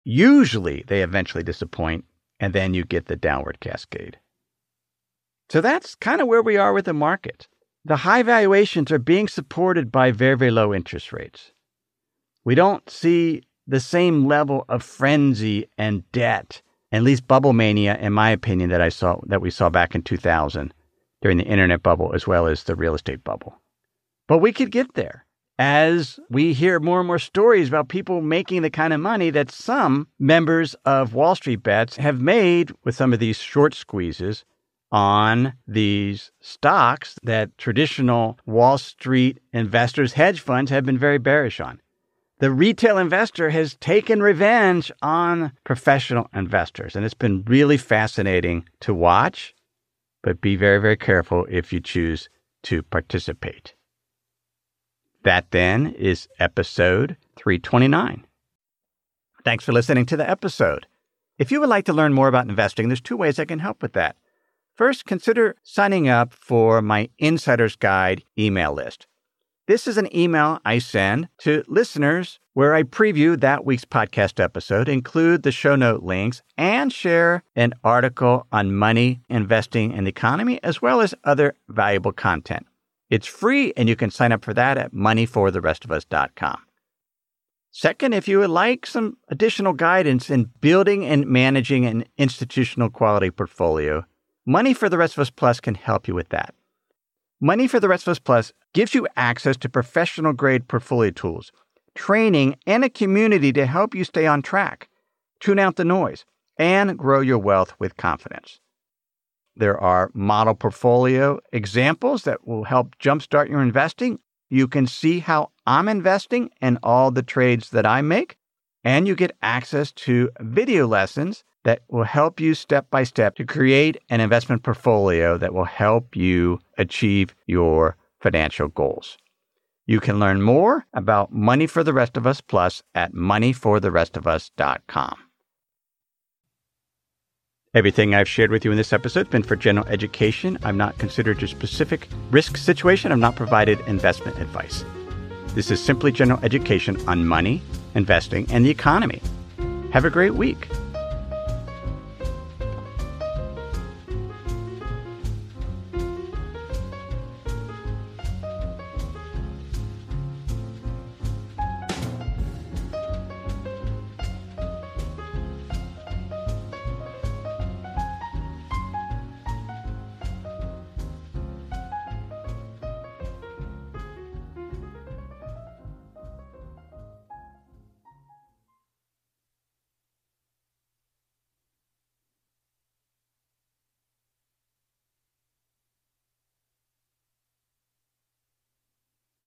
Usually they eventually disappoint, and then you get the downward cascade. So that's kind of where we are with the market. The high valuations are being supported by very, very low interest rates. We don't see the same level of frenzy and debt, at least bubble mania, in my opinion, that we saw back in 2000 during the internet bubble as well as the real estate bubble. But we could get there as we hear more and more stories about people making the kind of money that some members of Wall Street Bets have made with some of these short squeezes on these stocks that traditional Wall Street investors, hedge funds, have been very bearish on. The retail investor has taken revenge on professional investors, and it's been really fascinating to watch, but be very, very careful if you choose to participate. That then is episode 329. Thanks for listening to the episode. If you would like to learn more about investing, there's 2 ways I can help with that. First, consider signing up for my Insider's Guide email list. This is an email I send to listeners where I preview that week's podcast episode, include the show note links, and share an article on money, investing, and the economy, as well as other valuable content. It's free, and you can sign up for that at moneyfortherestofus.com. Second, if you would like some additional guidance in building and managing an institutional quality portfolio, Money for the Rest of Us Plus can help you with that. Money for the Rest of Us Plus gives you access to professional-grade portfolio tools, training, and a community to help you stay on track, tune out the noise, and grow your wealth with confidence. There are model portfolio examples that will help jumpstart your investing. You can see how I'm investing and all the trades that I make, and you get access to video lessons that will help you step by step to create an investment portfolio that will help you achieve your financial goals. You can learn more about Money for the Rest of Us Plus at moneyfortherestofus.com. Everything I've shared with you in this episode has been for general education. I'm not considered a specific risk situation. I've not provided investment advice. This is simply general education on money, investing, and the economy. Have a great week.